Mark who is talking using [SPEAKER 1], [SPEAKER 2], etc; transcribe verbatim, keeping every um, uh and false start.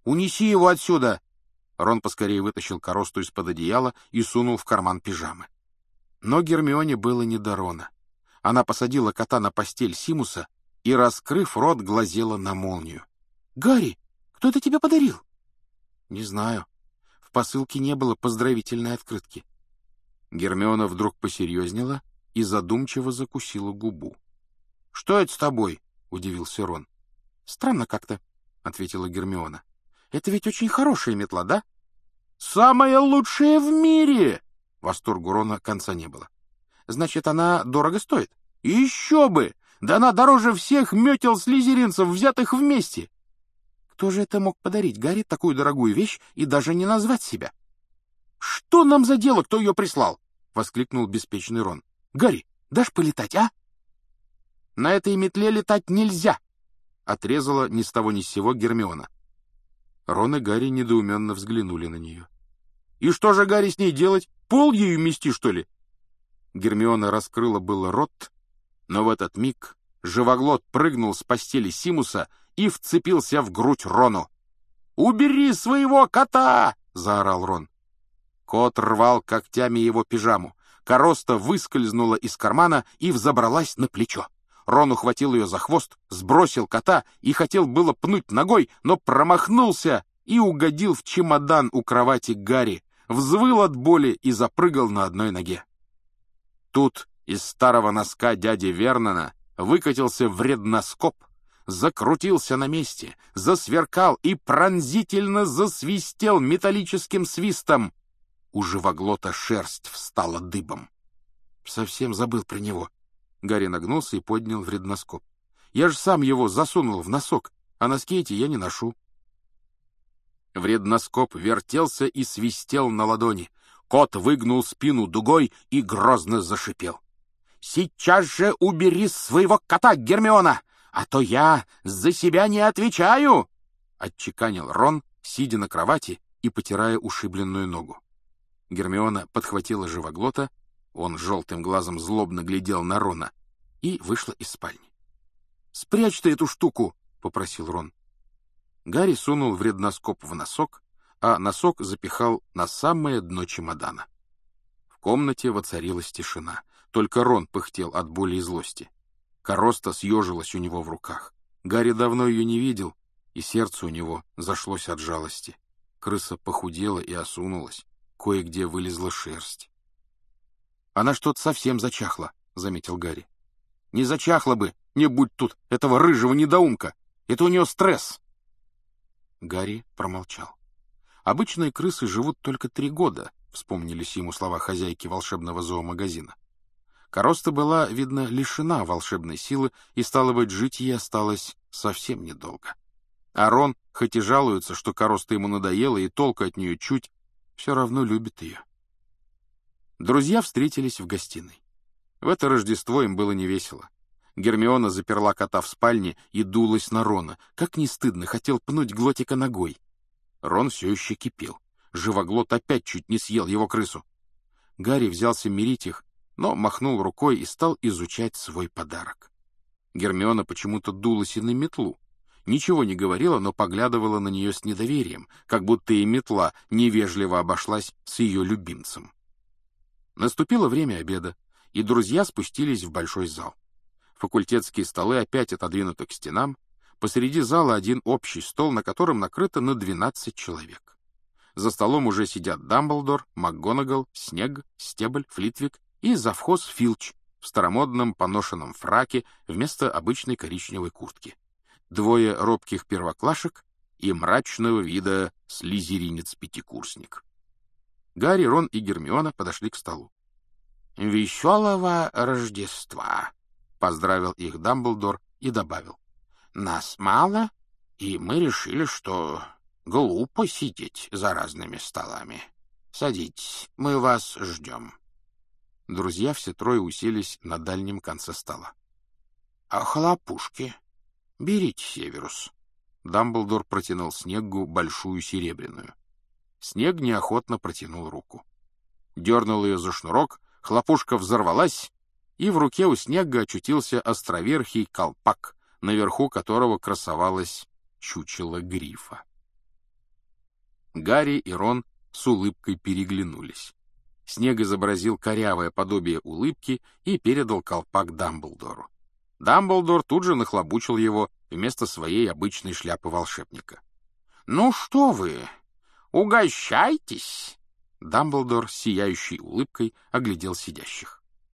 [SPEAKER 1] Унеси его отсюда!» Рон поскорее вытащил Коросту из-под одеяла и сунул в карман пижамы. Но Гермионе было не до Рона. Она посадила кота на постель Симуса и, раскрыв рот, глазела на молнию. «Гарри, кто это тебе подарил?» «Не знаю. В посылке не было поздравительной открытки». Гермиона вдруг посерьезнела и задумчиво закусила губу. «Что это с тобой?» — удивился Рон. «Странно как-то», — ответила Гермиона. «Это ведь очень хорошая метла, да?» «Самая лучшая в мире!» Восторгу Рона конца не было. «Значит, она дорого стоит?» «Еще бы! Да она дороже всех метел слизеринцев, взятых вместе!» «Кто же это мог подарить Гарри такую дорогую вещь и даже не назвать себя?» «Что нам за дело, кто ее прислал?» — воскликнул беспечный Рон. «Гарри, дашь полетать, а?» «На этой метле летать нельзя!» — отрезала ни с того ни с сего Гермиона. Рон и Гарри недоуменно взглянули на нее. «И что же, Гарри, с ней делать? Пол ею мести, что ли?» Гермиона раскрыла было рот, но в этот миг живоглот прыгнул с постели Симуса и вцепился в грудь Рону. «Убери своего кота!» — заорал Рон. Кот рвал когтями его пижаму. Короста выскользнула из кармана и взобралась на плечо. Рон ухватил ее за хвост, сбросил кота и хотел было пнуть ногой, но промахнулся и угодил в чемодан у кровати Гарри, взвыл от боли и запрыгал на одной ноге. Тут из старого носка дяди Вернона выкатился вредноскоп, закрутился на месте, засверкал и пронзительно засвистел металлическим свистом. У живоглота шерсть встала дыбом. «Совсем забыл про него». Гарри нагнулся и поднял вредноскоп. «Я же сам его засунул в носок, а носки эти я не ношу». Вредноскоп вертелся и свистел на ладони. Кот выгнул спину дугой и грозно зашипел. «Сейчас же убери своего кота, Гермиона, а то я за себя не отвечаю!» — отчеканил Рон, сидя на кровати и потирая ушибленную ногу. Гермиона подхватила живоглота, он желтым глазом злобно глядел на Рона, и вышла из спальни. «Спрячь ты эту штуку!» — попросил Рон. Гарри сунул вредноскоп в носок, а носок запихал на самое дно чемодана. В комнате воцарилась тишина. Только Рон пыхтел от боли и злости. Короста съежилась у него в руках. Гарри давно ее не видел, и сердце у него зашлось от жалости. Крыса похудела и осунулась. Кое-где вылезла шерсть. «Она что-то совсем зачахла», — заметил Гарри. «Не зачахла бы, не будь тут этого рыжего недоумка. Это у нее стресс». Гарри промолчал. «Обычные крысы живут только три года», — вспомнились ему слова хозяйки волшебного зоомагазина. Короста была, видно, лишена волшебной силы, и, стало быть, жить ей осталось совсем недолго. А Рон, хоть и жалуется, что Короста ему надоела и толку от нее чуть, все равно любит ее. Друзья встретились в гостиной. В это Рождество им было невесело. Гермиона заперла кота в спальне и дулась на Рона. Как не стыдно, хотел пнуть Глотика ногой. Рон все еще кипел. Живоглот опять чуть не съел его крысу. Гарри взялся мирить их, но махнул рукой и стал изучать свой подарок. Гермиона почему-то дулась и на метлу. Ничего не говорила, но поглядывала на нее с недоверием, как будто и метла невежливо обошлась с ее любимцем. Наступило время обеда, и друзья спустились в большой зал. Факультетские столы опять отодвинуты к стенам. Посреди зала один общий стол, на котором накрыто на двенадцать человек. За столом уже сидят Дамблдор, МакГонагал, Снегг, Стебль, Флитвик и завхоз Филч в старомодном поношенном фраке вместо обычной коричневой куртки. Двое робких первоклашек и мрачного вида слизеринец-пятикурсник. Гарри, Рон и Гермиона подошли к столу. «Веселого Рождества!» — поздравил их Дамблдор и добавил. «Нас мало, и мы решили, что глупо сидеть за разными столами. Садитесь, мы вас ждем». Друзья все трое уселись на дальнем конце стола. «А хлопушки? Берите, Северус». Дамблдор протянул Снеггу большую серебряную. Снегг неохотно протянул руку. Дернул ее за шнурок, хлопушка взорвалась, и в руке у Снегга очутился островерхий колпак, наверху которого красовалось чучело грифа. Гарри и Рон с улыбкой переглянулись. Снег изобразил корявое подобие улыбки и передал колпак Дамблдору. Дамблдор тут же нахлобучил его вместо своей обычной шляпы волшебника. «Ну что вы, угощайтесь!» Дамблдор с сияющей улыбкой оглядел сидящих.